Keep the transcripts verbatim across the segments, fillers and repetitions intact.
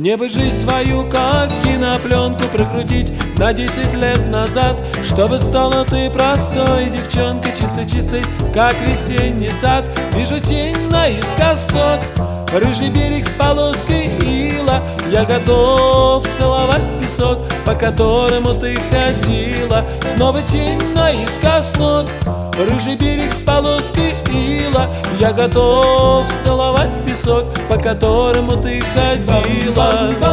Мне бы жизнь свою, как кинопленку, прокрутить на десять лет назад, чтобы стала ты простой девчонкой, чистой-чистой, как весенний сад. Вижу тень наискосок, рыжий берег с полоской ила. Я готов целовать песок, по которому ты ходила. Снова тень наискосок, рыжий берег с полоской ила. Я готов целовать песок, по которому ты ходила.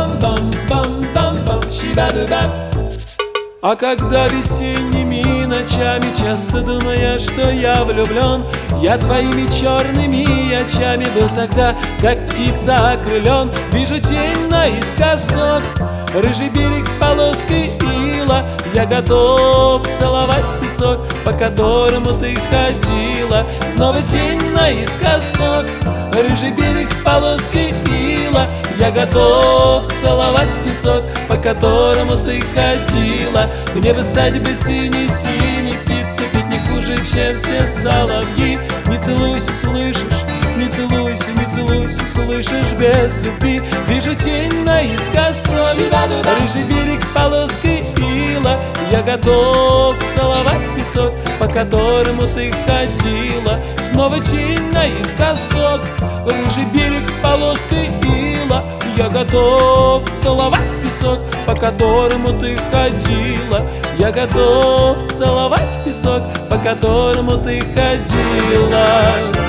А когда весенними ночами часто думая, что я влюблен, я твоими черными очами был тогда, как птица окрылен. Вижу тень наискосок, рыжий берег с полоской ила. Я готов целовать песок, по которому ты ходила. Снова тень наискосок, рыжий берег с полоской ила. Я готов целовать песок, по которому ты ходила. Мне бы стать бы синей-синей птицей, петь не хуже, чем все соловьи. Не целуйся, слышишь? Не целуйся, не целуйся, слышишь, без любви. Вижу тень наискосок, рыжий берег с полоской ила. Я готов целовать песок, по которому ты ходила. Снова тень наискосок, рыжий берег с полоской ила. Я готов целовать песок, по которому ты ходила. Я готов целовать песок, по которому ты ходила.